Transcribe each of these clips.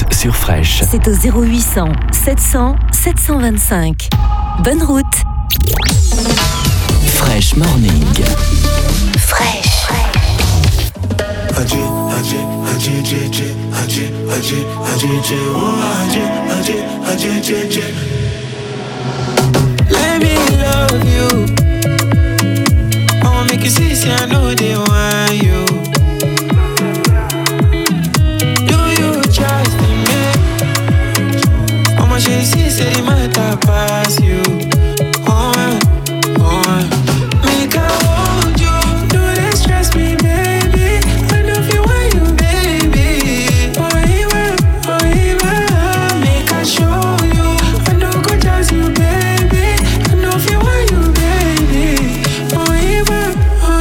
sur Fresh. C'est au 0800 700 725. Bonne route. Fresh Morning. Fresh. Let me love you. I'ma make you see, I know they want you. Do you trust in me? I'ma show you, see, say the matter pass you. Make I hold you. Do they stress me, baby? I know if you want you, baby. Oh, even. Make I show you. I know go just you, baby. I know if you want you, baby. Oh, even.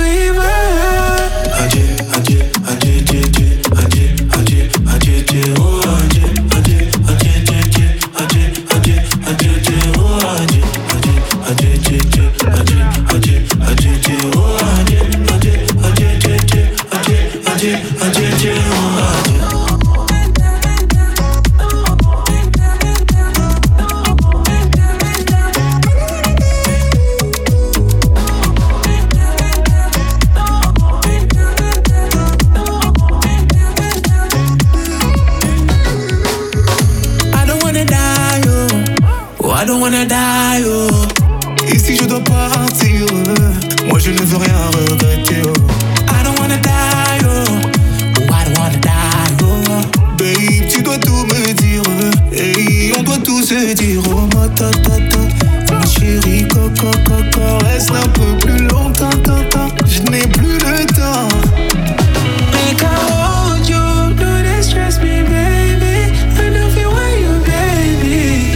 I don't wanna die, oh. Et si je dois partir, moi je ne veux rien regretter, oh. I don't wanna die, oh. I don't wanna die, oh. Babe, tu dois tout me dire, hey, on doit tout se dire, oh. Ma chérie, coco, reste un peu plus longtemps, je n'ai plus le temps. Make I hold you, do they stress me, baby? I know if you want you, baby.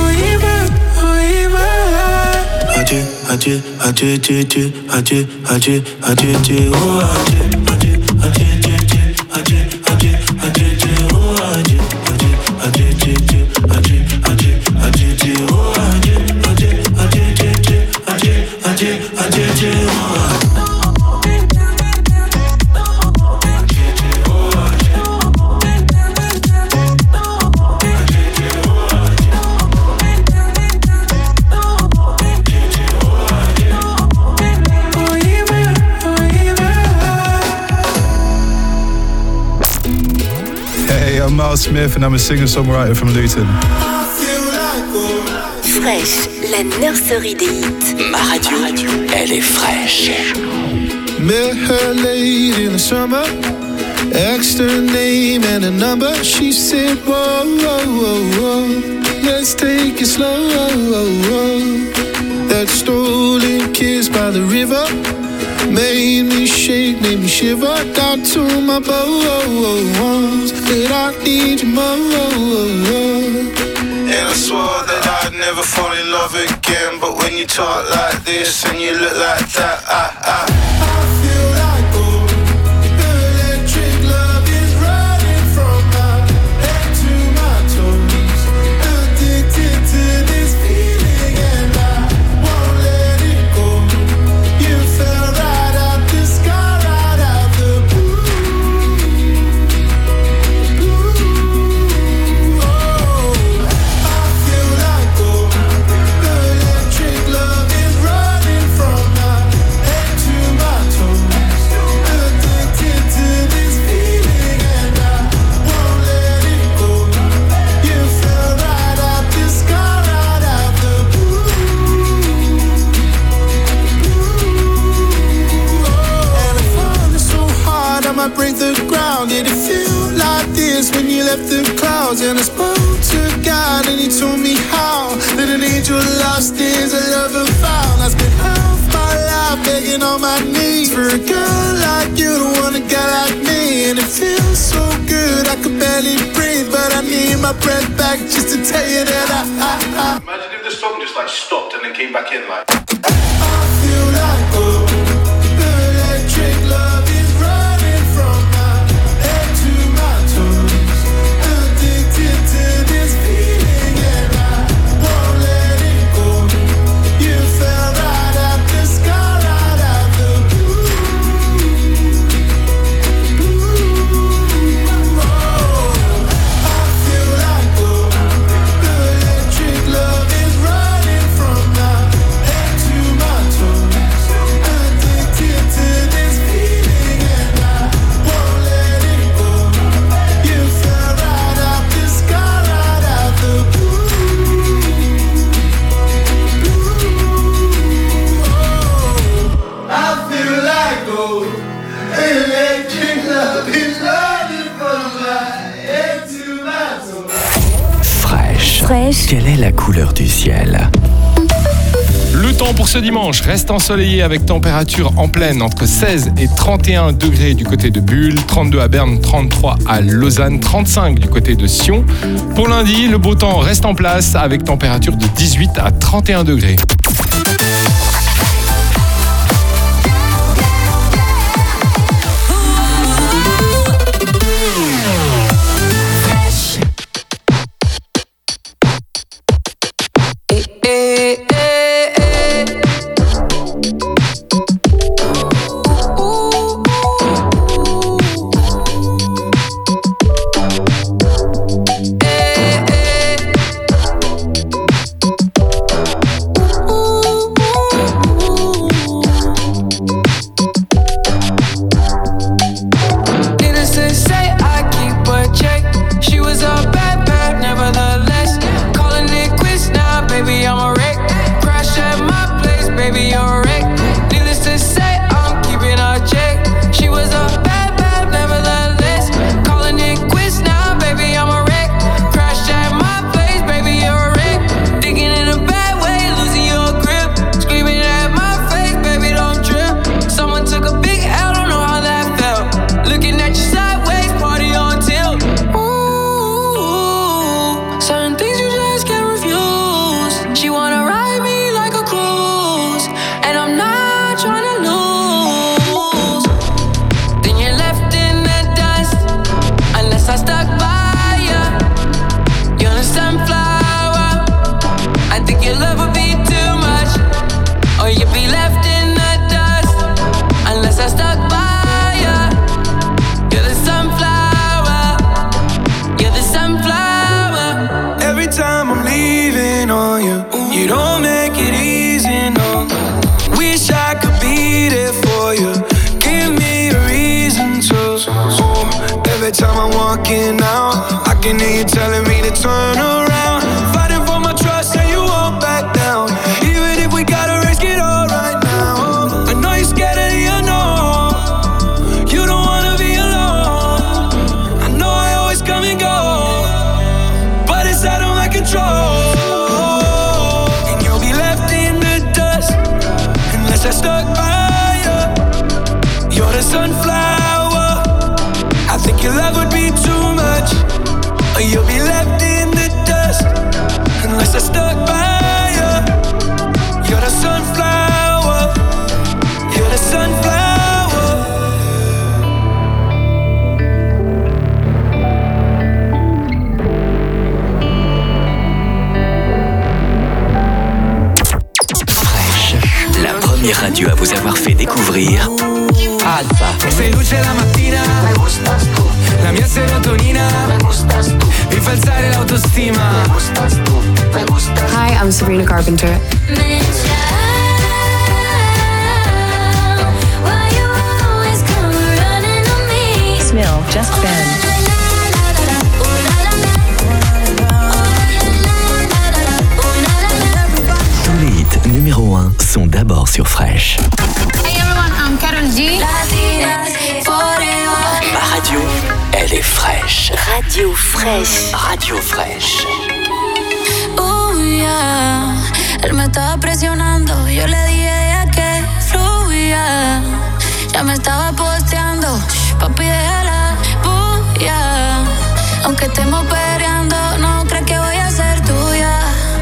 Adieu, I'm Miles Smith and I'm a singer-songwriter from Luton. Fresh, la nurserie des hits. Ma radio, elle est fraîche. Met her late in the summer, asked her name and a number. She said, whoa, let's take it slow. That stolen kiss by the river made me shake, made me shiver. Down to my bones, that I need you more. And I swore that I'd never fall in love again. But when you talk like this and you look like that, I feel like gold. The electric love is running from my head to my toes. Addicted to this feeling and I won't let it go. You fell right out the sky, right out the blue. Oh, I feel like gold. The electric love is running from my head to my toes. Addicted to this feeling and I won't let it go. You fell right out the sky, right out the blue. And I'm falling so hard I might break the ground. Did it feel like this when you left the clouds? And I spoke to God and he told me how that an angel lost is a lover found. I spent half my life begging on my knees for a girl like you to want a guy like me. And it feels so good I could barely breathe, but I need my breath back just to tell you that I Imagine if the song just like stopped and then came back in like. I feel like gold. The electric love is running from my head to my toes. Addicted to this feeling and I won't let it go. You fell right out the sky, right out the blue. Oh, I feel fraîche. Quelle est la couleur du ciel? Le temps pour ce dimanche reste ensoleillé avec température en pleine entre 16 et 31 degrés du côté de Bulle, 32 à Berne, 33 à Lausanne, 35 du côté de Sion. Pour lundi, le beau temps reste en place avec température de 18 à 31 degrés. Radio à vous avoir fait découvrir Alpha. Sei luce la mattina, me gustas tu. La mia serotonina, me gustas tu. Mi fa alzare l'autostima, me gustas tu, me gustas. Hi, I'm Sabrina Carpenter. Smell, Just Ben. Tous les hits numéro 1 sont d'abord sur Fresh. Hey everyone, I'm Karol G. Ma radio, elle est fraîche. Radio fraîche. Radio fraîche. Oh yeah, él me estaba presionando. Yo le dije ya que fluya. Ya me estaba posteando. Papi, déjala, bulla. Aunque estemos peleando, no crees que voy a ser tuya.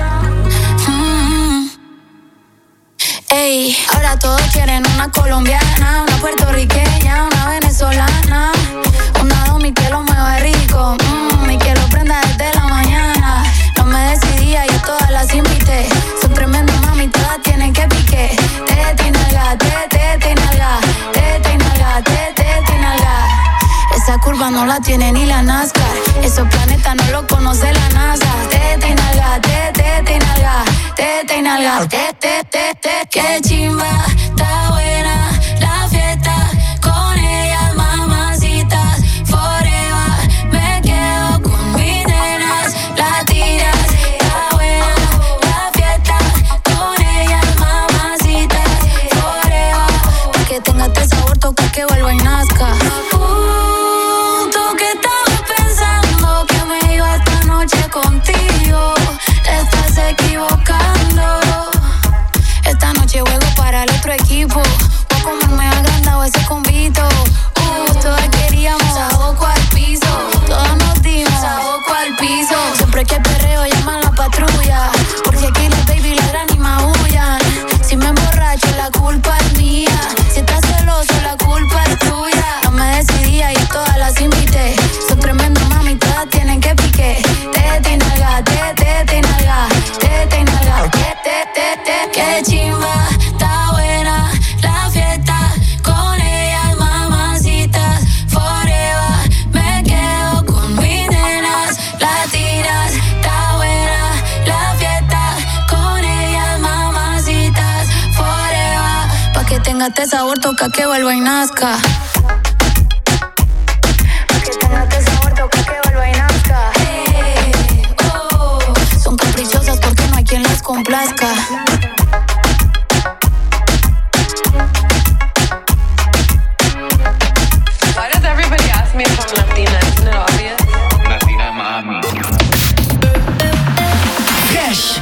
Ey, ahora todos quieren una colombiana, una puertorriqueña, una venezolana, una domi que lo mueva rico, y que lo prenda desde la mañana. No me decidía, yo todas las invité. Son tremendas mami, todas tienen que pique. Tete y nalga, tete y nalga, tete y nalga, tete y nalga. Esa curva no la tiene ni la NASCAR. Esos planetas no lo conoce la NASA. Tete y nalga, tete y nalga, tete y nalga, tete, tete. Qué chimba, está buena la fiesta. Con ellas mamacitas, forever. Me quedo con mis nenas, latinas. Está buena la fiesta. Con ellas mamacitas, forever. Pa' que tenga este sabor, toca que vuelva y nazca. Tú que estabas pensando que me iba esta noche contigo. qué chimba, está buena la fiesta. Con ellas, mamacitas, forever. Me quedo con mis nenas latinas. Está buena la fiesta. Con ellas, mamacitas, forever. Pa' que tenga este sabor, toca que vuelva y nazca. Pa' que tenga este sabor, toca que vuelva y nazca. Son caprichosas porque no hay quien las complazca. Why does everybody ask me if I'm Latina? Isn't it obvious? Latina mami. Fresh.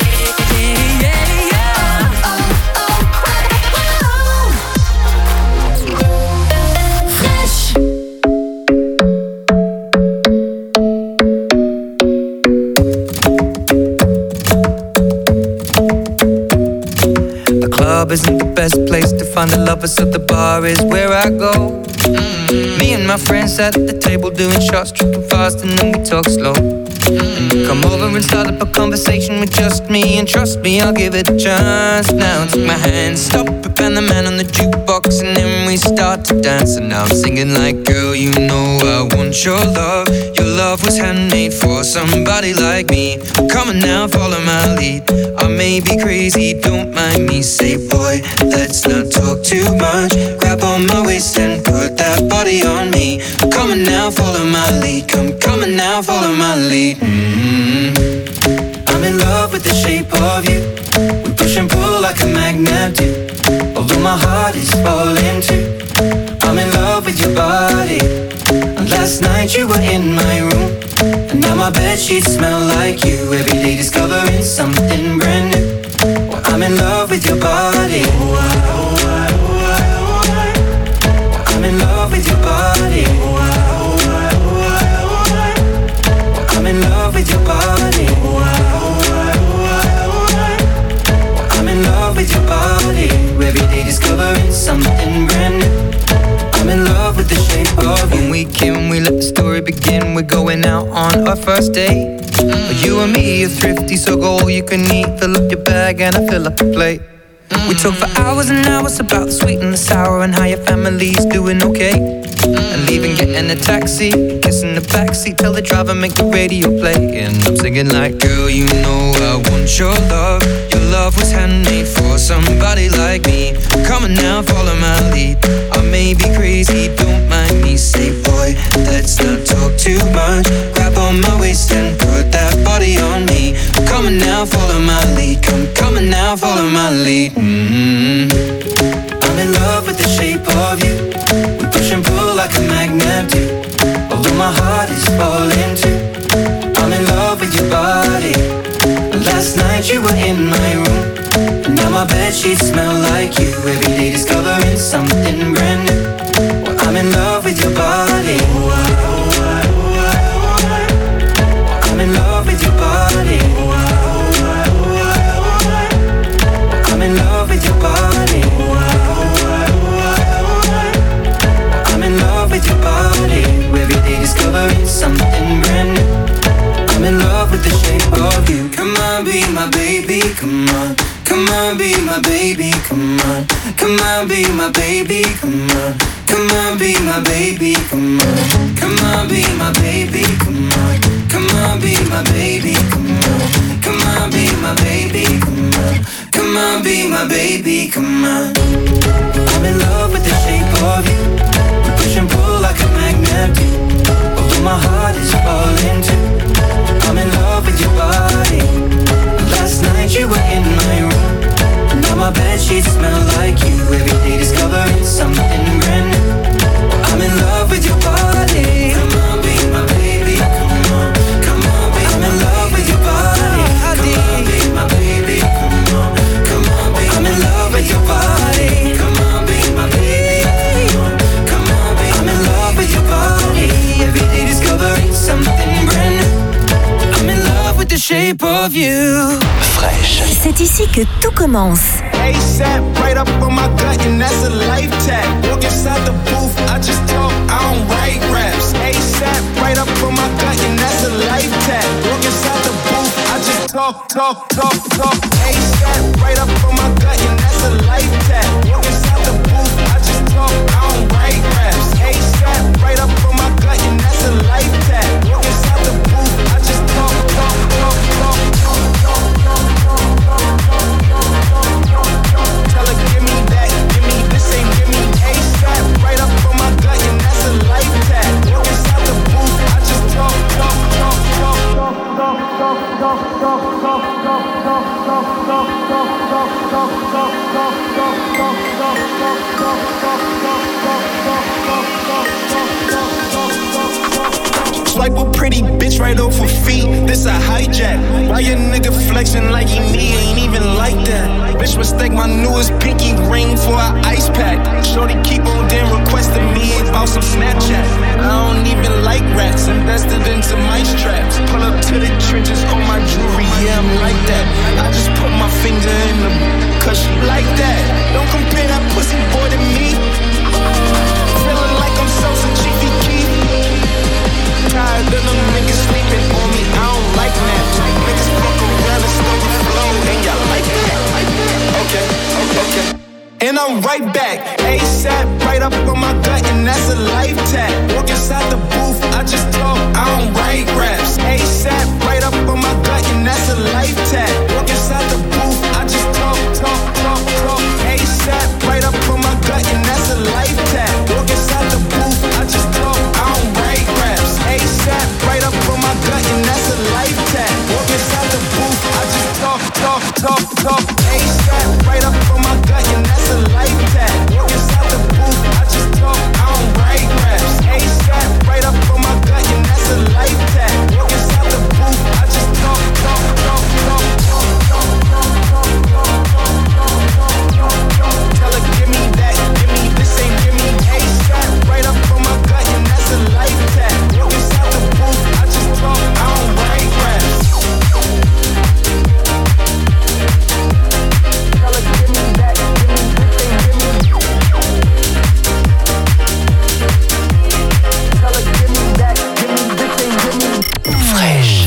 The club isn't the best place to find a lover, so the bar is where I go. Me and my friends at the table doing shots, tripping fast, and then we talk slow. Come over and start up a conversation with just me, and trust me, I'll give it a chance. Now take my hand, stop it, and the man on the jukebox, and then we start to dance. And now I'm singing like, girl, you know I want your love. Your love was handmade for somebody like me. Come on now, follow my lead. I may be crazy, don't mind me. Say, boy, let's not talk too much. Grab on my waist and put that body on me. Come on now, follow my lead. Come on now, follow my lead. I'm in love with the shape of you. We push and pull like a magnet do. Although my heart is falling too. I'm in love with your body. And last night you were in my room, and now my bedsheets smell like you. Every day discovering something brand new. Well, I'm in love with your body. I'm in love with your body. I'm in love with your body. I'm in love with your body. Every day discovering something brand new. I'm in love with the shape of you. When we came, we let the story begin. We're going out on our first date. You and me are thrifty, so go all you can eat. Fill up your bag and I fill up the plate. We talk for hours and hours about the sweet and the sour, and how your family's doing okay. And leaving, getting a taxi, kissing the backseat, tell the driver make the radio play. And I'm singing like, girl, you know I want your love. Your love was handmade for somebody like me. Come on now, follow my lead. I may be crazy, don't mind me. Say, boy, let's not talk too much. Grab on my waist and put that body on me. Come on now, follow my lead. Come on now, follow my lead. I'm in love with the shape of you. We push and pull like a magnet do. Although my heart is falling too. I'm in love with your body. Last night you were in my room, and now my bedsheets smell like you. Every day discovering something brand new. Well, I'm in love with your body. I'm in love with your body. I'm in love with your body. I'm in love with your body. Every day discovering something brand new. I'm in love with the shape of you. Come on, be my baby, come on. Come on, be my baby, come on. Come on, be my baby, come on. Come on, be my baby, come on. Come on, be my baby, come on. Come on, be my baby, come on. Come on, be my baby, come on. Come on, be my baby, come on. I'm in love with the shape of you. We push and pull like a magnet do. Although my heart is falling too. I'm in love with your body. Last night you were in my room, now my bedsheets smell like you. Every day discovering something brand new. I'm in love with your body. Come on, be my baby. Come on, come on, be. I'm in love with your body. Come on, be my baby. Come on, come on, be. I'm in love with your body. Come on, be my baby. Come on, be. I'm in love with your body. Every day discovering something brand new. I'm in love with the shape of you. Fresh. C'est ici que tout commence. ASAP, right up on my gut, and that's a life tag. Walk inside the booth, I just talk, I don't write raps. ASAP, right up on my gut, and that's a life tag. Walk inside the booth, I just talk, talk. ASAP, right up on my gut, and that's a life tap. Walk inside the booth, I just talk, I don't write raps. ASAP, right up on my gut, and that's a life tap. Walk inside the booth, I just talk. Tell her, give me that, give me this, ain't give me ASAP, right up on my gut, and that's a life tap. Walk inside the booth, I just talk. Swipe a pretty bitch right off her feet. This a hijack. Why your nigga flexing like he me? Ain't even like that. Bitch mistake my newest pinky ring for an ice pack. Shorty keep on damn requesting me about some Snapchat. I don't even like rats. Invested into mice traps. Pull up to the trenches on my jewelry. Yeah, I'm like that. I just put my finger in them, cause she like that. Don't compare that pussy boy to me. Feeling like I'm Sosa Chiefy Keef. Tired of them niggas sleeping on me, I don't like naps. Niggas fuck around and start to flow, and y'all like that. Okay. And I'm right back, ASAP, right up on my gut, and that's a life tap. Walk inside the booth, I just talk, I don't write raps. ASAP, right up on my gut, and that's a life tap. Walk inside the booth, I just talk. ASAP, right up on my gut, and that's a life tap. Walk inside the booth, I just talk, I don't write raps. ASAP, right up on my gut, and that's a life tap. Walk inside the booth, I just talk. ASAP, right up on my gut, and that's a life tap. Walk inside the booth, I just talk, I don't write raps. ASAP, right up on my gut, and that's a life tap. Walk inside the booth, I just talk. Tell her, give me that, give me this, ain't give me ASAP, right up on my gut, and that's a life tap. Walk inside the booth, I just talk, I don't write raps. Tell her, give me that, give me this, ain't give me. Tell her, give me that, give me this, ain't give me. Fresh.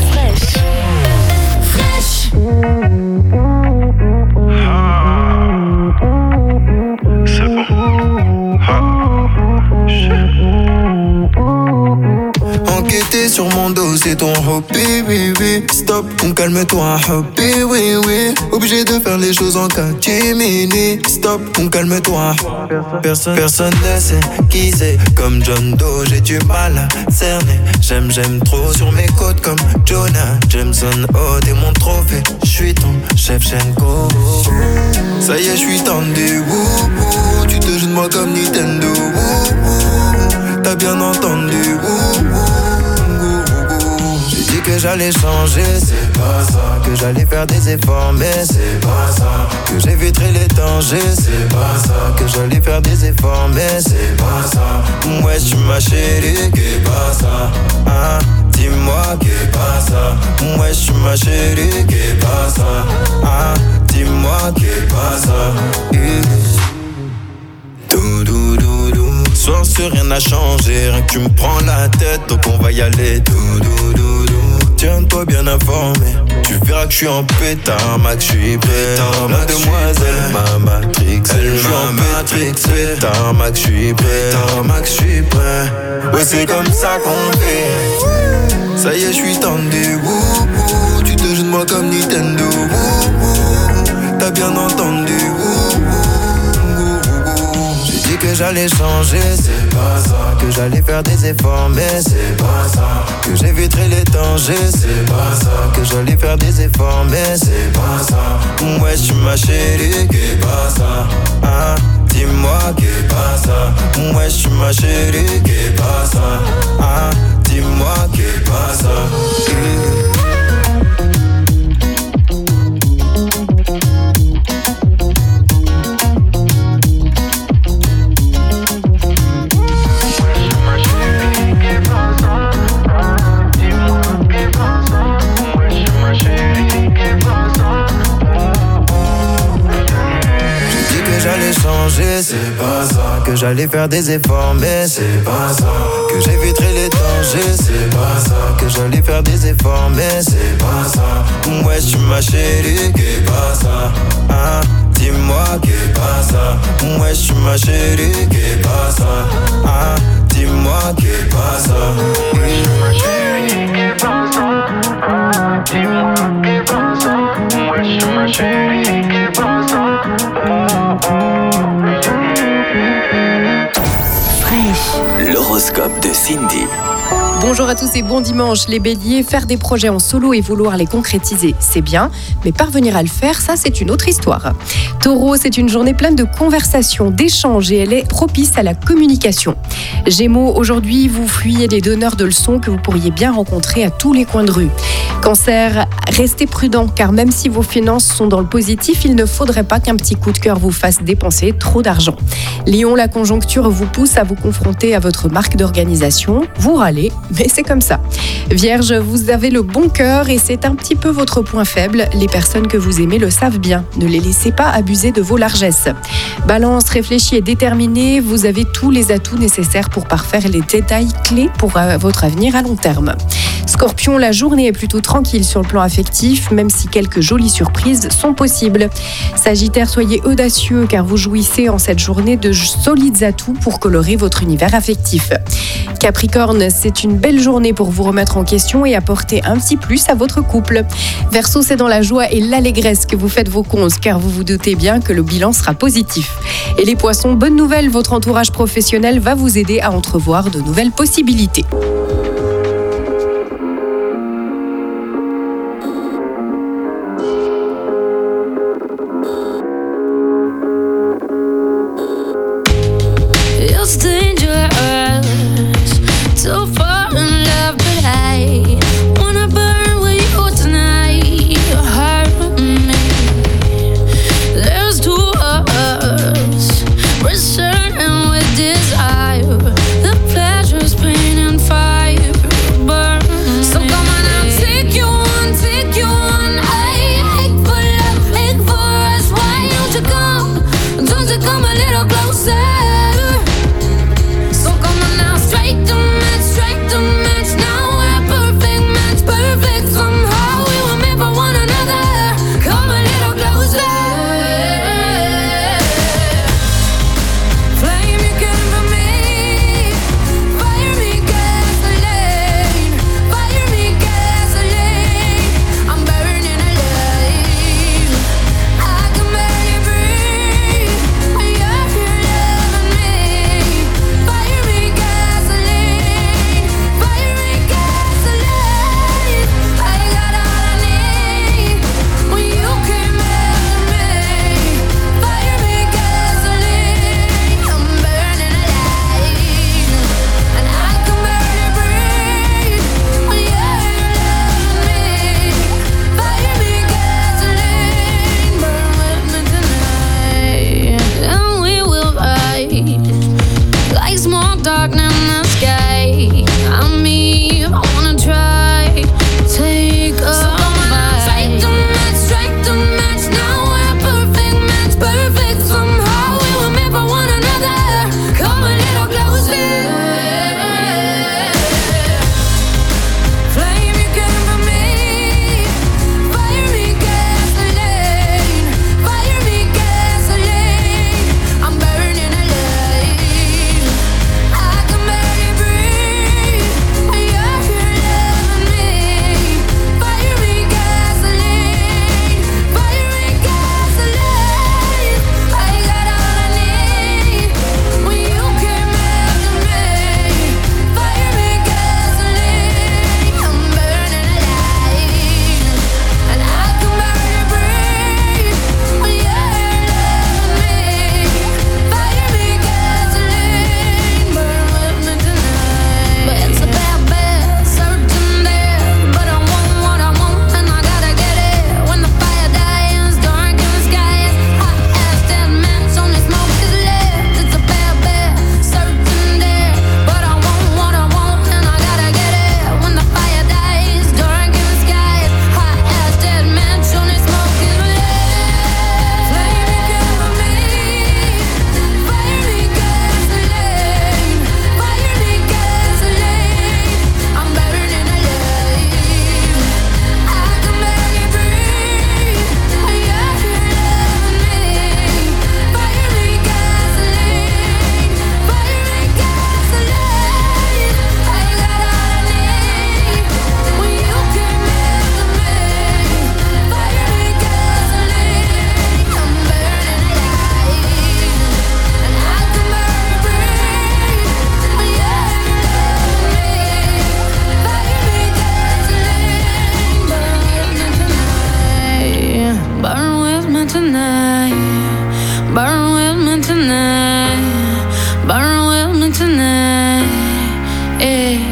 Enquêter sur mon dos, c'est ton hobby, oui. Stop, calme-toi, hobby, oui. Obligé de faire les choses en catimini. Stop, calme-toi. Personne ne sait qui c'est. Comme John Doe, j'ai du mal à cerner. J'aime trop sur mes côtes comme Jonah Jameson. Oh, t'es mon trophée. J'suis ton chef Shenko. Ça y est, j'suis tendu. Tu te joues de moi comme Nintendo. T'as bien entendu. J'ai dit que j'allais changer, c'est pas ça. Que j'allais faire des efforts, mais c'est pas ça. Que j'éviterai les dangers, c'est pas ça. Que j'allais faire des efforts, mais c'est pas ça. Ouais, tu ma chérie, qu'est pas ça. Ah, dis-moi qu'est pas ça. Ouais, tu ma chérie, qu'est pas ça. Ah, dis-moi qu'est pas ça. Soir sur rien n'a changé, rien que tu me prends la tête, donc on va y aller. Tiens-toi bien informé, tu verras que je suis en pétard, Max, je suis prêt. La demoiselle m'a matrix, je suis en matrix, pétard, Max, je suis prêt. Max, je suis prêt. Ouais, c'est comme ça qu'on fait. Ça y est, je suis tendu. Tu te joues de moi comme Nintendo. T'as bien entendu. J'ai dit que j'allais changer, c'est pas ça. Que j'allais faire des efforts, mais c'est pas ça. Que j'éviterai les dangers, c'est pas ça. Que j'allais faire des efforts, mais c'est pas ça. Ouais, tu ma chérie, qu'est pas ça. Ah, dis-moi qu'est pas ça. Ouais, tu ma chérie, qu'est pas ça. Ah, dis-moi qu'est pas ça. C'est pas ça. Que j'allais faire des efforts, mais c'est pas ça. Que j'éviterai les dangers, c'est pas ça. Que j'allais faire des efforts, mais c'est pas ça. Ouais, je suis ma chérie, qu'est pasa? Hein? Dis-moi, qu'est pasa? Ouais, je suis ma chérie, qu'est pasa? Hein? Dis-moi, qu'est pasa? Ouais, je suis ma chérie, qu'est pasa? Hein? Dis-moi, qu'est pasa? Ouais, je suis ma chérie, qu'est pasa? Fraîche. L'horoscope de Cindy. Bonjour à tous et bon dimanche. Les béliers, faire des projets en solo et vouloir les concrétiser, c'est bien, mais parvenir à le faire, ça c'est une autre histoire. Taureau, c'est une journée pleine de conversations, d'échanges et elle est propice à la communication. Gémeaux, aujourd'hui, vous fuyez des donneurs de leçons que vous pourriez bien rencontrer à tous les coins de rue. Cancer, restez prudent car même si vos finances sont dans le positif, il ne faudrait pas qu'un petit coup de cœur vous fasse dépenser trop d'argent. Lion, la conjoncture vous pousse à vous confronter à votre marque d'organisation. Vous râlez, mais c'est comme ça. Vierge, vous avez le bon cœur et c'est un petit peu votre point faible. Les personnes que vous aimez le savent bien. Ne les laissez pas abuser de vos largesses. Balance, réfléchi et déterminé, vous avez tous les atouts nécessaires pour parfaire les détails clés pour votre avenir à long terme. Scorpion, la journée est plutôt tranquille sur le plan affectif, même si quelques jolies surprises sont possibles. Sagittaire, soyez audacieux car vous jouissez en cette journée de solides atouts pour colorer votre univers affectif. Capricorne, c'est une belle journée pour vous remettre en question et apporter un petit plus à votre couple. Verseau, c'est dans la joie et l'allégresse que vous faites vos causes car vous vous doutez bien que le bilan sera positif. Et les poissons, bonne nouvelle, votre entourage professionnel va vous aider à entrevoir de nouvelles possibilités. It's dangerous to fall in love, but I wanna burn with you tonight. You hurt me. There's two of us, we're certain with desire. The pleasure's pain and fire.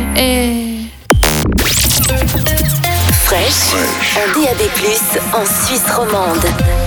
Fresh, en DAB+, en Suisse romande.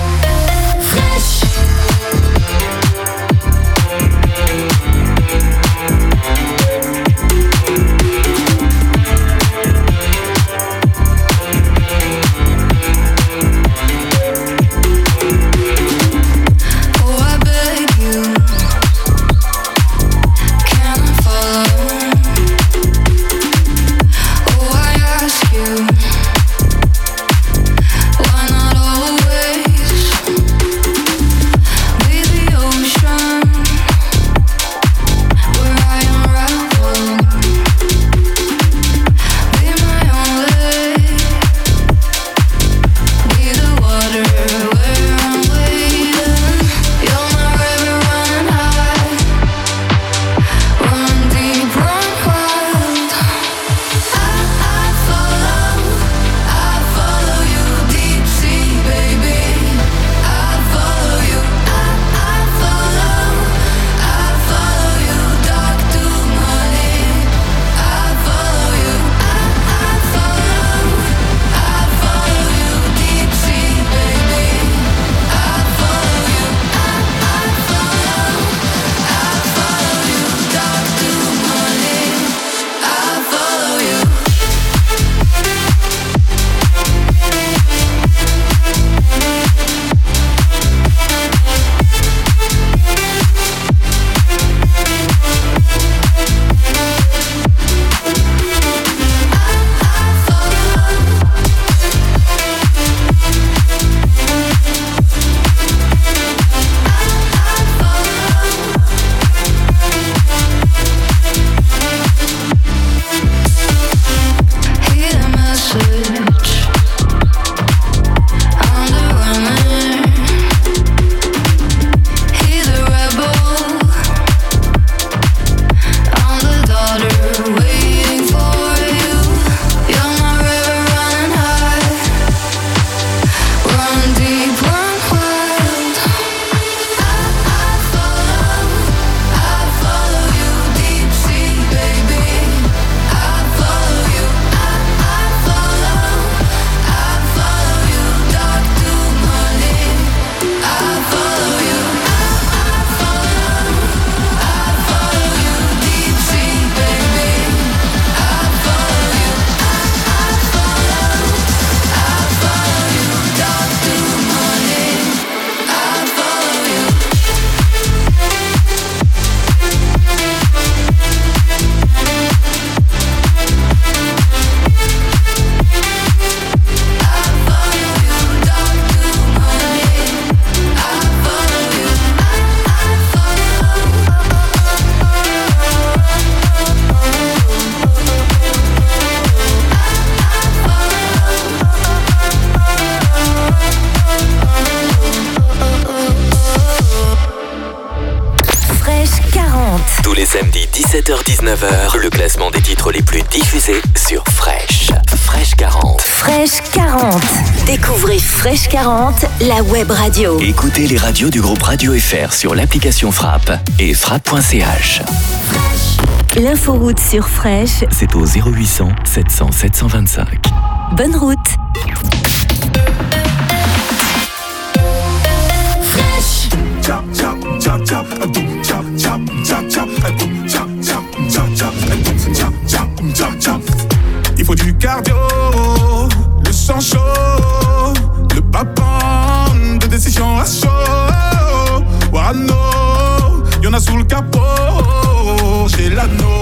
Tous les samedis 17h-19h, le classement des titres les plus diffusés sur Fresh. Fresh 40. Fresh 40. Découvrez Fresh 40, la web radio. Écoutez les radios du groupe Radio FR sur l'application Frappe et frappe.ch. L'inforoute sur Fresh, c'est au 0800 700 725. Bonne route. Il faut du cardio, le sang chaud, le papan de décision à chaud. Wano, y'en a sous le capot, j'ai l'anneau.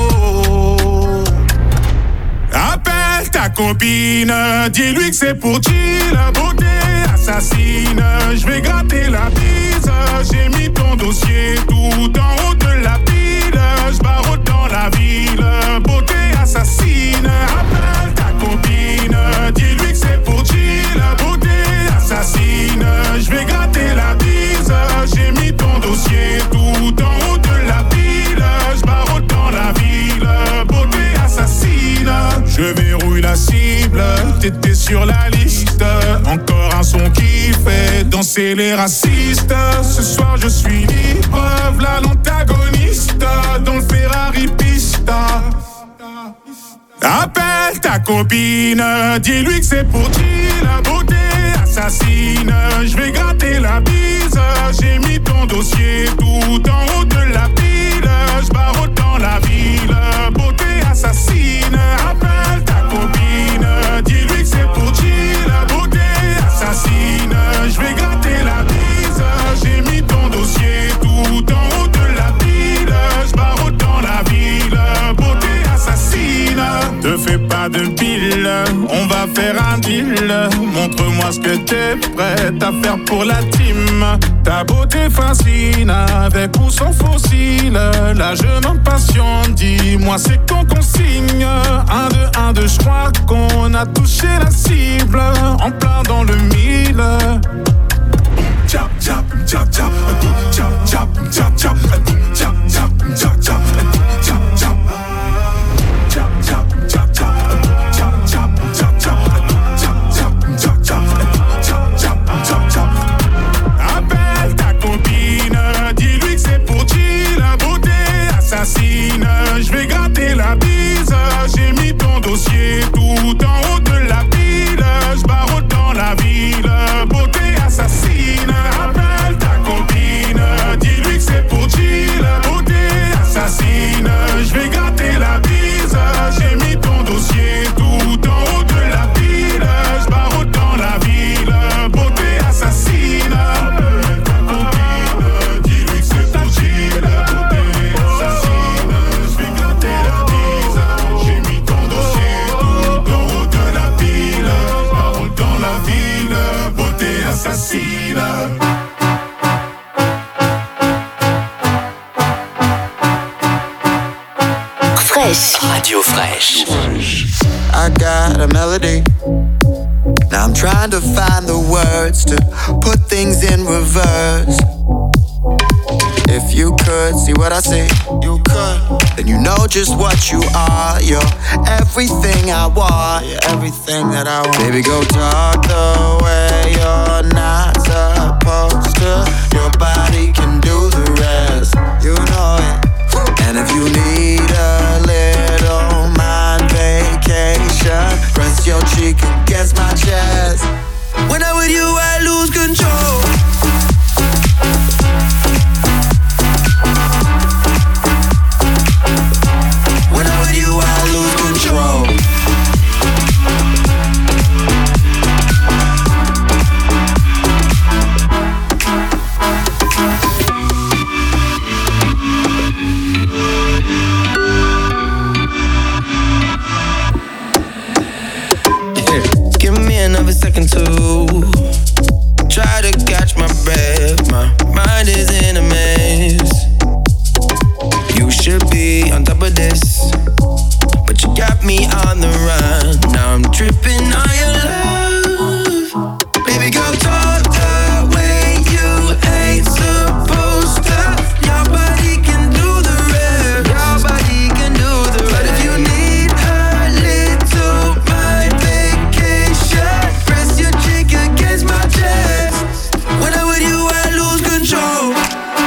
Appelle ta copine, dis-lui que c'est pour chill, beauté assassine. Je vais gratter la bise, j'ai mis ton dossier tout en haut de la pile. Je barre dans la ville, beauté assassine. Appelle ta copine, dis-lui que c'est pour chill, beauté assassine. Je vais gratter la bise, j'ai mis ton dossier tout en haut de la pile. Je barre dans la ville, beauté assassine. Je verrouille la cible, t'étais sur la liste. Encore un son qui fait danser les racistes. Ce soir je suis libre, v'là l'antagoniste dans le Ferrari Pista. Appelle ta copine, dis-lui que c'est pour chill, la beauté assassine. Je vais gratter la bise, j'ai mis ton dossier tout en haut de la pile. Je barre dans la ville, beauté assassine. Appelle ta copine, dis-lui que c'est pour chill, la beauté assassine. Je vais gratter la bise, j'ai mis ton dossier tout en haut de la pile. Je barre dans la ville, beauté assassine. Te fais pas de pile, on va faire un deal. Montre-moi ce que t'es prête à faire pour la team. Ta beauté fascine, avec ou sans fossile. La jeune en passion, dis-moi c'est quand qu'on signe. 1, 2, 1, 2, je crois qu'on a touché la cible. En plein dans le mille. Chap, chap, chap, chap, chap, chap, chap, chap, chap, chap, chap, chap. Appelle ta copine, dis-lui que c'est pour chill, la beauté assassine. Je vais gratter la bise, j'ai mis ton dossier tout en haut de la pile. Je barre dans la ville, beauté assassine. Appelle ta copine, dis-lui que c'est pour chill, la beauté assassine. Je vais gratter la bise, j'ai mis ton dossier tout en haut de la pile. Je barre dans la ville, beauté assassine. Appelle ta copine, dis-lui que c'est pour chill, la beauté assassine. Je vais gratter la bise, j'ai mis ton dossier tout en haut de la pile. Je barre dans la ville, beauté assassine. Fresh. Radio Fraîche. I got a melody. Now I'm trying to find the words to put things in reverse. If you could see what I see, you could. Then you know just what you are. You're everything I want. You're everything that I want. Baby, go talk the way you're not supposed to. Your body can do the rest. You know it. And if you need a little mind vacation, press your cheek against my chest. When I'm with you, I lose control. When I'm with you, I lose control. Give me another second to try to catch my breath. My mind is in a mess. You should be on top of this, but you got me on the run. Now I'm tripping on your love. Baby, go talk the way you ain't supposed to. Your body can do the rest. Your body can do the rest. But if you need a little mind vacation, press your cheek against my chest. When I'm with you, I lose control.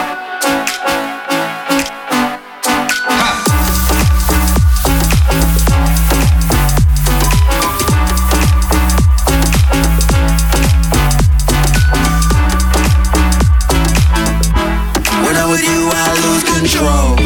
When I'm with you, I lose control.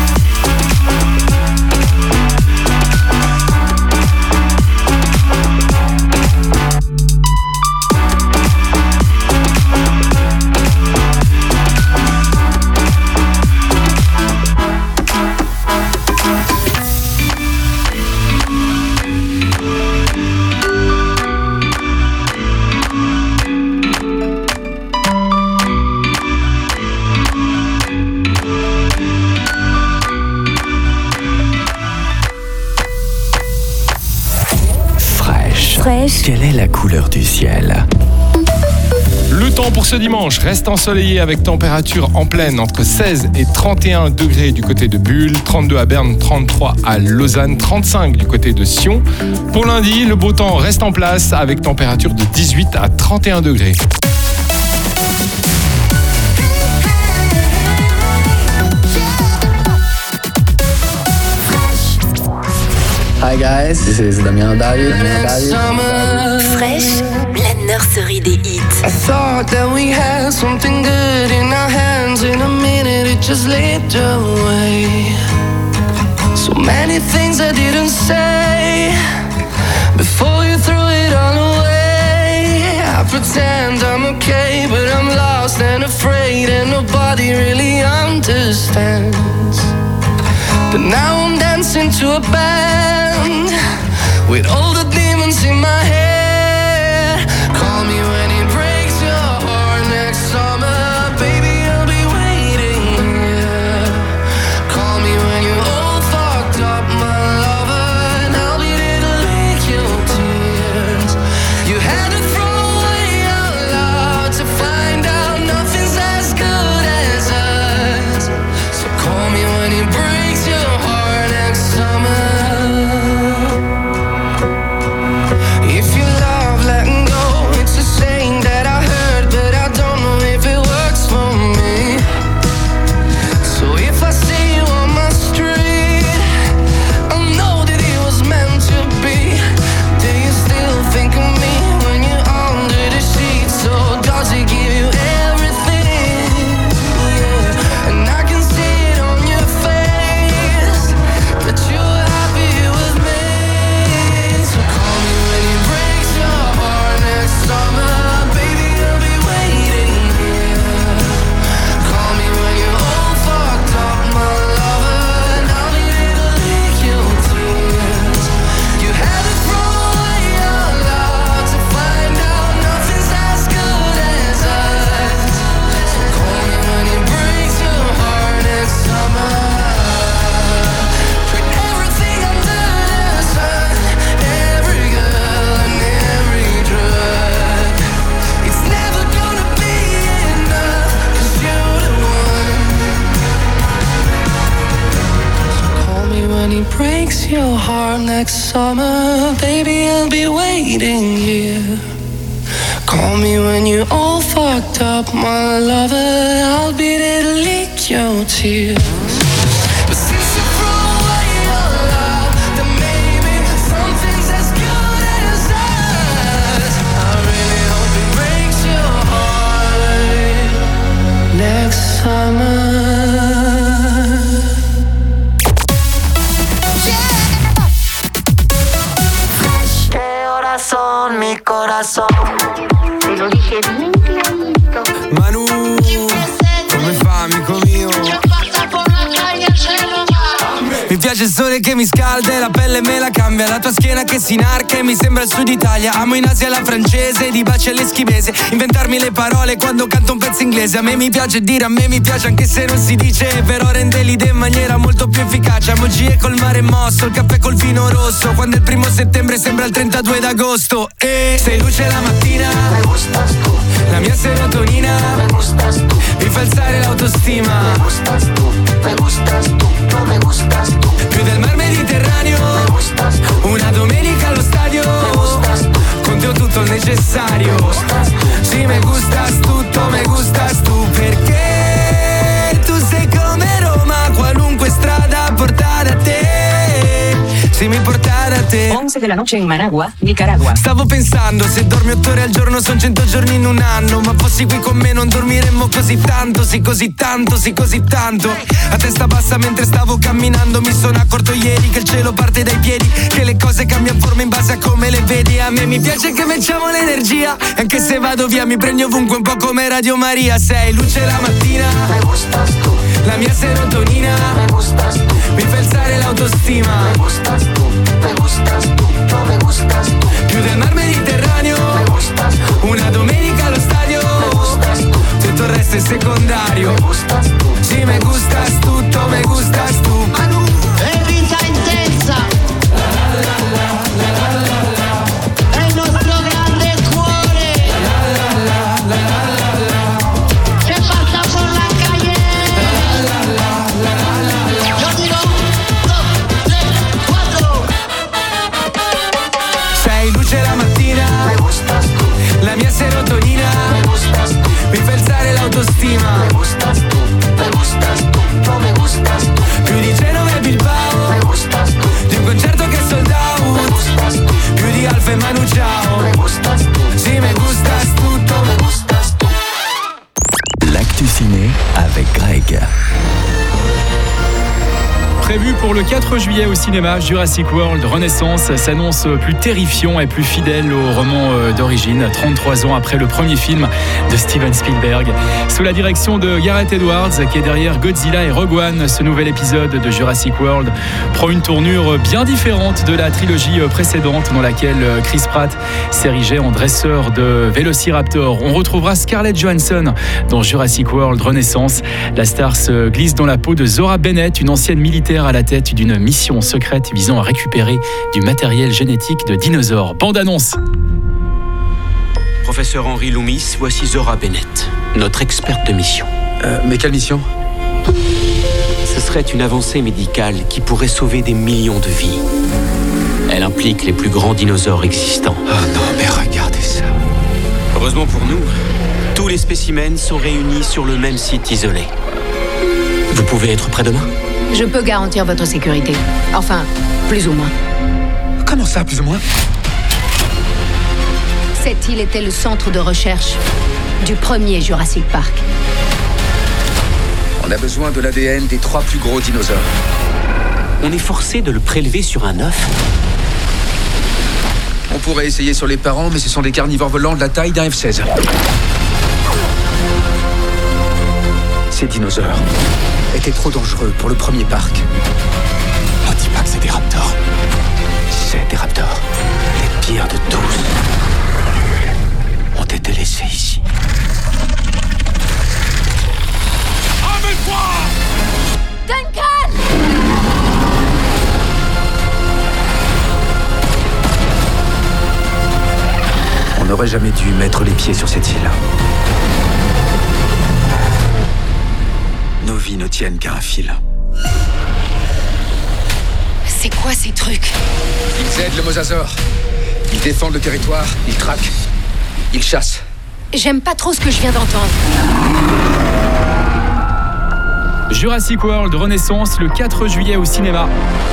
Fresh. Quelle est la couleur du ciel? Le temps pour ce dimanche reste ensoleillé avec température en pleine entre 16 et 31 degrés du côté de Bulle, 32 à Berne, 33 à Lausanne, 35 du côté de Sion. Pour lundi, le beau temps reste en place avec température de 18 à 31 degrés. Hi guys, this is Damiano David. Fresh, la nurserie des hits. I thought that we had something good in our hands. In a minute it just slipped away. So many things I didn't say before you threw it all away. I pretend I'm okay, but I'm lost and afraid, and nobody really understands. But now I'm dancing to a band with all the demons in my head. Call me when it breaks your heart next summer, baby, I'll be waiting, yeah. Call me when you're all fucked up, my lover, and I'll be there to lick your tears. You had to throw away our love to find out nothing's as good as us. So call me when it breaks your heart next summer. If you love letting go, it's a saying that I heard, but I don't know if it works for me. So if I see you on my street, I know that it was meant to be. Do you still think of me when you're under the sheets? So does it give you everything? Yeah. And I can see it on your face that you're happy with me. So call me when it breaks your heart next summer, baby, I'll be waiting here. Call me when you're all fucked up, my lover, and I'll be there to lick your tears. You had to throw away your love to find out nothing's as good as us. So call me when it breaks your heart next summer. Put everything under the sun, every girl and every drug. It's never gonna be enough, 'cause you're the one. So call me when it breaks your heart next summer, baby, I'll be waiting here. Call me when you're all fucked up, my lover, I'll be there to lick your tears. But since you threw away your love, then maybe something's as good as us. I really hope it breaks your heart next summer. Corazón, mi corazón. Te lo dije bien clarito. Manu, come fa, amico mio? Mi piace il sole che mi scalda e la pelle me la cambia. La tua schiena che si inarca e mi sembra il sud Italia. Amo in Asia la francese, di baci all'eschimese. Inventarmi le parole quando canto un pezzo inglese. A me mi piace dire, a me mi piace anche se non si dice, però rende l'idea in maniera molto più efficace. Amo G e col mare mosso, il caffè col vino rosso, quando il 1 settembre sembra il 32 d'agosto. E sei luce la mattina, me gustas tu. La mia serotonina, me gustas tu. Mi fa alzare l'autostima, me gustas tu, me gustas tu, no me gustas tu. Più del mar Mediterraneo, me gustas tu. Una domenica allo stadio, me gustas tu. Con te ho tutto il necessario, me gustas tu. Sì, me gustas tutto, me gustas tu. Perché tu sei come Roma, qualunque strada porta da te. Se mi porta da te. 11 della noche in Managua, Nicaragua. Stavo pensando, se dormi 8 ore al giorno son 100 giorni in un anno. Ma fossi qui con me non dormiremmo così tanto. Sì, così tanto, sì, così tanto. A testa bassa mentre stavo camminando mi sono accorto ieri che il cielo parte dai piedi, che le cose cambiano forma in base a come le vedi. A me mi piace che mettiamo l'energia, anche se vado via mi prendi ovunque, un po' come Radio Maria. Sei luce la mattina, me gustas tu. La mia serotonina, me gustas tu. Mi fa alzare l'autostima, me gustas tu, me gustas tu, no me gustas tu. Più del mar Mediterraneo, me gustas tu. Una domenica allo stadio, me gustas tu. Tutto il resto è secondario, me gustas tu. Sì, me gustas tutto, me gustas tu. Manu, è vita intensa. È il nostro grande cuore. Che passa por la calle. Yo digo 1, 2, 3, 4. sei luce la mattina, me gustas tu. La mia serotonina, me gustas tu. Mi fa alzare l'autostima, me gustas tu, me gustas tu, no me gustas tu. Più di Genova e Bilbao, me gustas tu. Di un concerto che è sold out. caffè Manu Chao. Me gustas tu. Si me gustas tutto. Me gustas tu. L'actu ciné avec Greg. Prévu pour le 4 juillet au cinéma, Jurassic World Renaissance s'annonce plus terrifiant et plus fidèle au roman d'origine, 33 ans après le premier film de Steven Spielberg. Sous la direction de Gareth Edwards, qui est derrière Godzilla et Rogue One, ce nouvel épisode de Jurassic World prend une tournure bien différente de la trilogie précédente dans laquelle Chris Pratt s'érigeait en dresseur de Vélociraptor. On retrouvera Scarlett Johansson dans Jurassic World Renaissance. La star se glisse dans la peau de Zora Bennett, une ancienne militaire à la tête d'une mission secrète visant à récupérer du matériel génétique de dinosaures. Bande-annonce. Professeur Henry Loomis, voici Zora Bennett, notre experte de mission. Mais quelle mission ? Ce serait une avancée médicale qui pourrait sauver des millions de vies. Elle implique les plus grands dinosaures existants. Oh non, mais regardez ça. Heureusement pour nous, tous les spécimens sont réunis sur le même site isolé. Vous pouvez être prêt demain ? Je peux garantir votre sécurité. Enfin, plus ou moins. Comment ça, plus ou moins ? Cette île était le centre de recherche du premier Jurassic Park. On a besoin de l'ADN des 3 plus gros dinosaures. On est forcé de le prélever sur un œuf. On pourrait essayer sur les parents, mais ce sont des carnivores volants de la taille d'un F-16. Ces dinosaures étaient trop dangereux pour le premier parc. Oh, dis pas que c'est des raptors. C'est des raptors. Les pires de tous ont été laissés ici. Amène-toi! Duncan! On n'aurait jamais dû mettre les pieds sur cette île. Nos vies ne tiennent qu'à un fil. C'est quoi ces trucs ? Ils aident le mosasaure. Ils défendent le territoire, ils traquent, ils chassent. J'aime pas trop ce que je viens d'entendre. Jurassic World Renaissance, le 4 juillet au cinéma.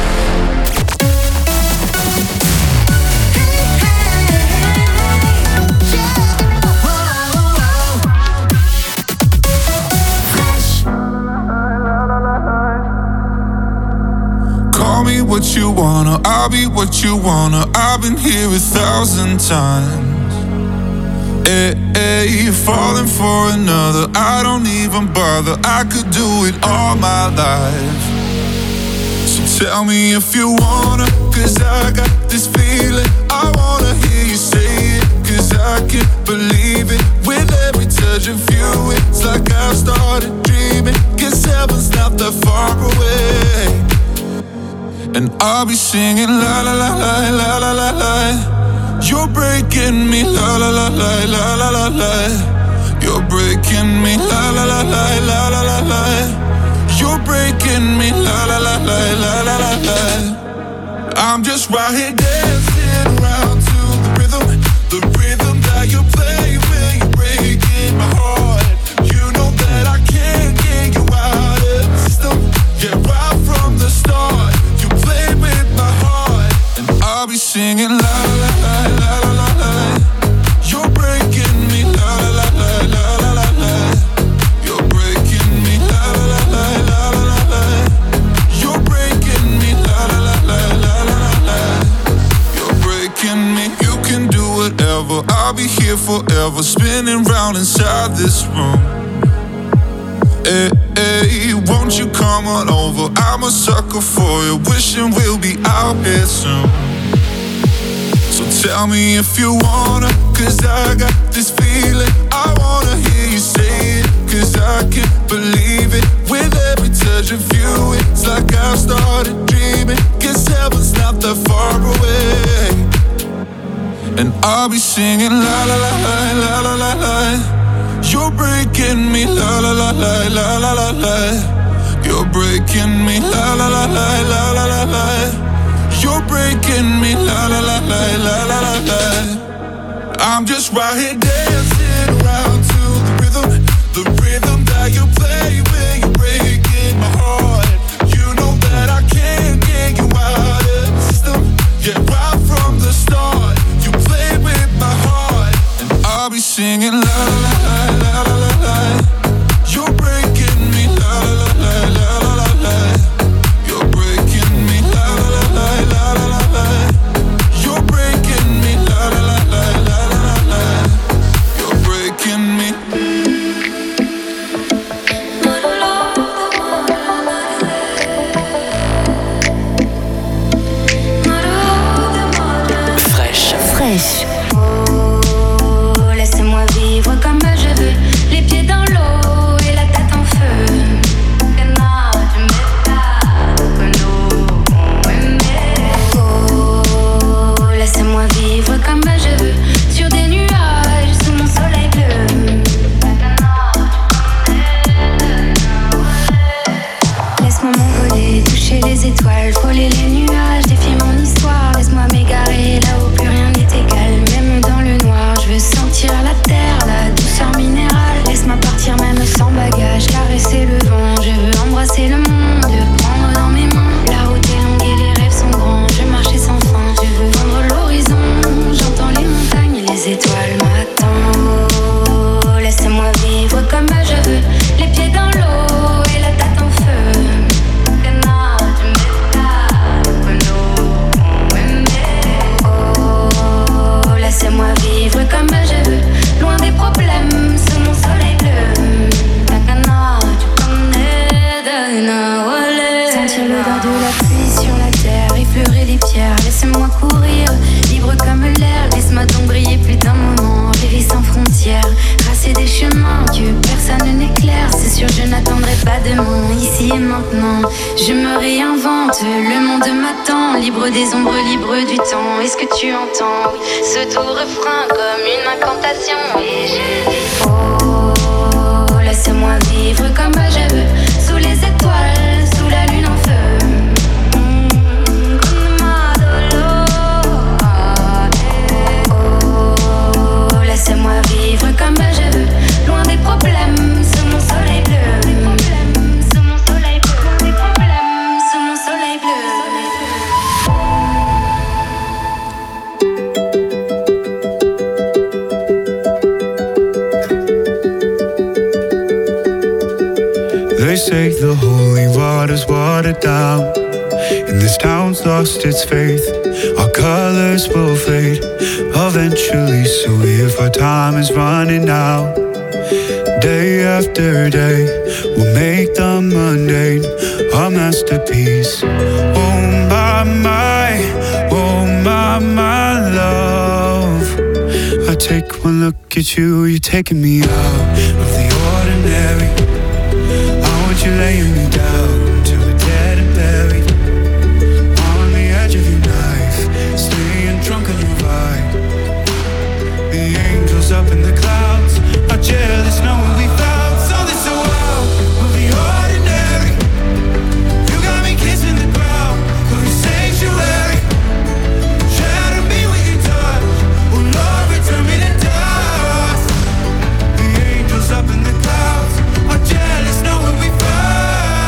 Call me what you wanna, I'll be what you wanna. I've been here 1,000 times. Hey, hey, falling for another, I don't even bother. I could do it all my life. So tell me if you wanna, cause I got this feeling. I wanna hear you say it, cause I can't believe it. With every touch of you, it's like I've started dreaming. Cause heaven's not that far away. And I'll be singing la la la la la la la la. You're breaking me la la la la la la la la. You're breaking me la la la la la la la la. You're breaking me la la la la la la la la. I'm just right here dancing around to the rhythm that you play when you're breaking my heart. You know that I can't get you out of the system. Yeah, right from the start. I'll be singing la la la la la la la. You're breaking me la la la la la la la. You're breaking me la la la la la la la. You're breaking me la la la la la la la. You're breaking me. You can do whatever. I'll be here forever, spinning round inside this room. Hey, hey, won't you come on over? I'm a sucker for you, wishing we'll be out here soon. So tell me if you wanna, cause I got this feeling. I wanna hear you say it, cause I can't believe it. With every touch of you, it's like I've started dreaming. Cause heaven's not that far away. And I'll be singing la la la la la la la la. You're breaking me la la la la la la la la. You're breaking me la la la la la la la la. You're breaking me la la la la la la la la. I'm just right here dancing around to the rhythm that you play when you're breaking my heart. You know that I can't get you out of the system. Yeah, right from the start. You Its faith, our colors will fade eventually. So if our time is running out, day after day, we'll make the mundane our masterpiece. Oh my love. I take one look at you, you're taking me out of the ordinary. I want you laying me down till we're dead and buried. Drunk on your vibe. The angels up in the clouds are jealous knowing we found something so wild of the ordinary. You got me kissing the ground of your sanctuary. Shatter me with your touch. Oh Lord, return me to dust. The angels up in the clouds are jealous knowing we found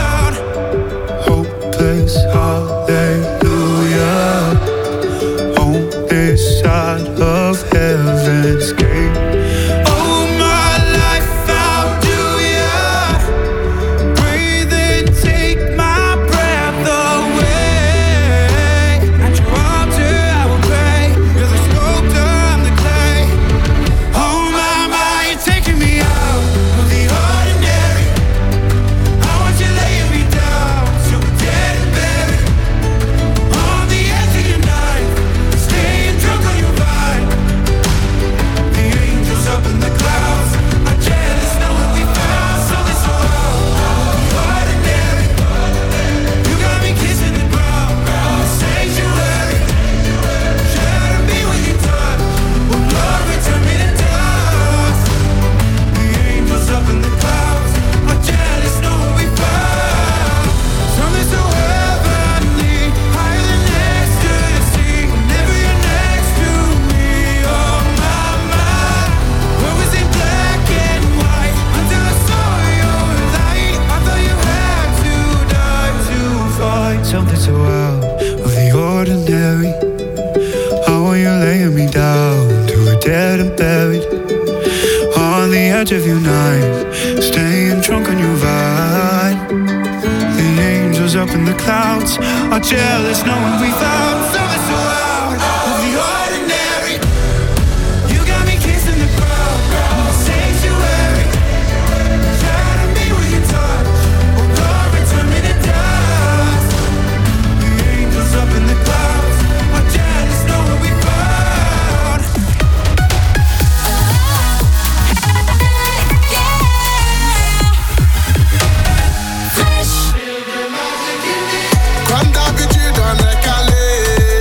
the edge of your knife, staying drunk on your vibe. The angels up in the clouds are jealous knowing we found something so out of the ordinary. You got me kissing the crowd in the sanctuary, trying to be with your touch, or glory turn me to dust. The angels up in the clouds are jealous knowing we found. Quando abiti dans le calais,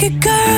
it, girl.